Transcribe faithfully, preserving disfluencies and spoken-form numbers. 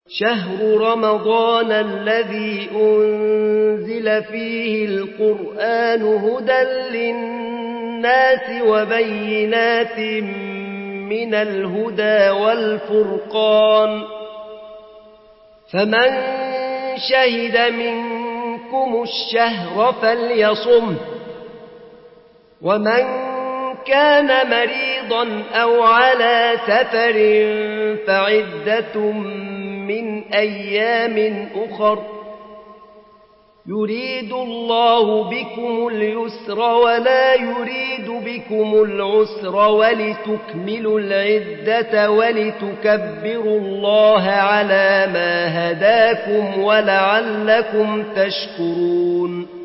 شهر رمضان الذي أنزل فيه القرآن هدى للناس وبينات من الهدى والفرقان فمن شهد منكم الشهر فليصم ومن كان مريضا أو على سفر فعدة من أيام أخر يريد الله بكم اليسر ولا يريد بكم العسر ولتكملوا العدة ولتكبروا الله على ما هداكم ولعلكم تشكرون